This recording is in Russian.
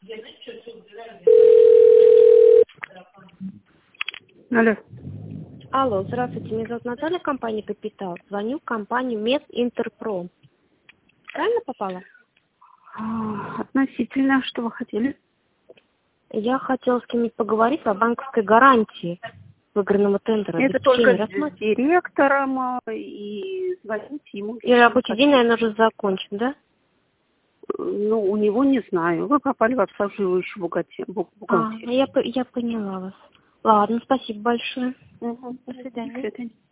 Алло. Алло, здравствуйте, меня зовут Наталья, компания «Капитал». Звоню в компанию «Мединтерпром». Правильно попала? Относительно, что вы хотели? Я хотела с кем-нибудь поговорить о банковской гарантии выигранного тендера. Это только с директором, и звоните ему. И рабочий день, наверное, уже закончен, да? Ну, у него не знаю. Вы попали в обслуживающую бухгалтерию. Я поняла вас. Ладно, спасибо большое. Угу. До свидания. До свидания.